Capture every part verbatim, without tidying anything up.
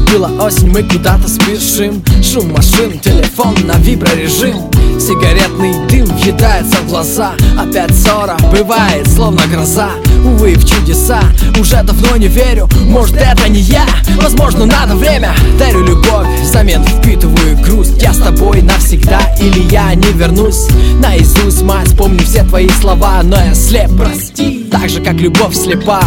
Наступила осень, мы куда-то спешим. Шум машин, телефон на виброрежим. Сигаретный дым въедается в глаза. Опять ссора, бывает словно гроза. Увы, в чудеса уже давно не верю. Может, это не я, возможно, надо время. Дарю любовь, взамен впитываю грусть. Я с тобой навсегда или я не вернусь. Наизусть, мать, помню все твои слова, но я слеп, прости. Так же, как любовь слепа.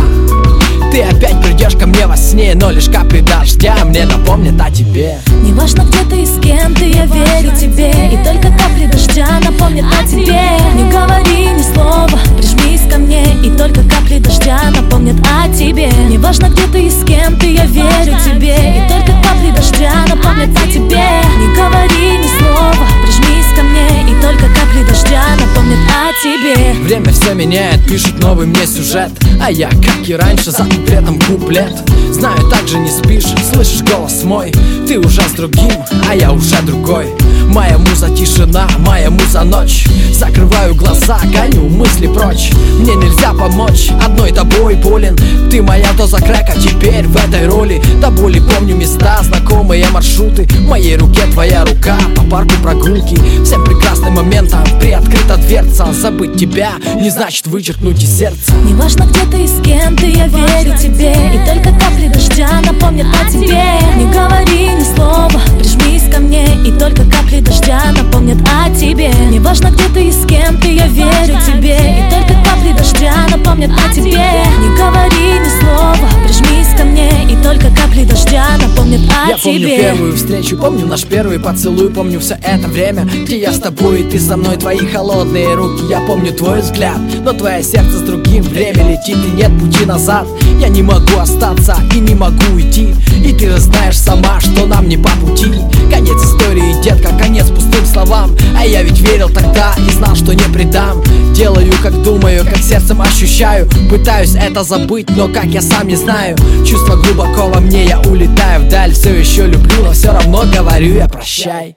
Ты опять придешь ко мне во сне, но лишь капли дождя мне напомнят о тебе. Не важно, где ты и с кем ты, я верю тебе. И только капли дождя напомнят о тебе. Не говори ни слова, прижмись ко мне. И только капли дождя напомнят о тебе. Не важно, где ты и с кем ты, я верю тебе. И только капли дождя напомнят о тебе. Не говори ни слова, прижмись ко мне. И только капли дождя напомнят о тебе. Время все меняет, пишет новый мне сюжет. А я, как и раньше, за куплетом куплет. Знаю, так же не спишь, слышишь голос мой. Ты уже с другим, а я уже другой. Моя муза тишина, моя муза ночь. Закрываю глаза, гоню мысли прочь. Мне нельзя помочь, одной тобой болен. Ты моя доза крэка, теперь в этой роли. До боли помню места, знакомые маршруты. В моей руке твоя рука, по парку прогулки. Всем прекрасным моментом приоткрыта дверца. Забыть тебя не значит вычеркнуть из сердца. Не важно, где ты и с кем ты, я верю тебе. И только капли дождя напомнят о тебе. Не говори ни слова, прижмись ко мне. И только капли дождя напомнят о тебе. Не важно, где ты и с кем ты, я верю тебе. И только капли дождя напомнят о тебе. Не говори ни слова, прижмись ко мне. И только капли дождя напомнят о я тебе. Я помню первую встречу, помню наш первый поцелуй. Помню все это время, где я с тобой, и ты со мной, твои холодные руки. Я помню твой взгляд, но твое сердце с другим. Время летит и нет пути назад. Я не могу остаться и не могу уйти. И ты же знаешь сама, что нам не по пути. Конец истории, детка, конец пустым словам. А я ведь верил тогда и знал, что не предам. Делаю, как думаю, как сердцем ощущаю. Пытаюсь это забыть, но как я сам не знаю. Чувство глубоко во мне, я улетаю вдаль. Все еще люблю, но все равно говорю я прощай.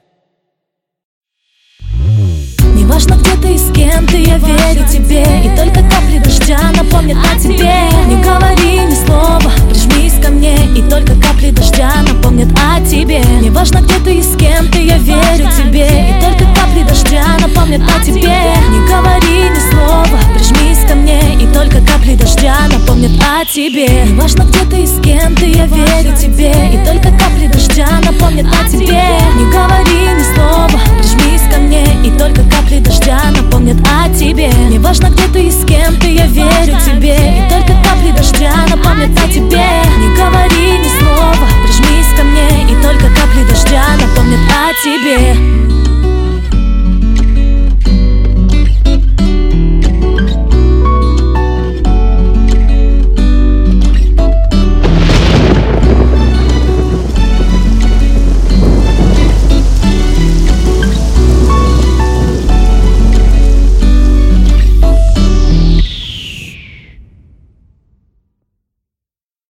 Не важно, где ты и с кем ты, я верю тебе. И только капли дождя напомнят о тебе. Не говори ни слова, прижмись ко мне. И только капли дождя напомнят о тебе. Не важно, где ты и с кем ты, я верю тебе. И только капли дождя напомнят о тебе. Не говори ни слова, прижмись ко мне. И только капли дождя напомнят о тебе. Не важно, где ты и с кем ты, я верю тебе. И только капли дождя напомнят о тебе. Не говори ни слова,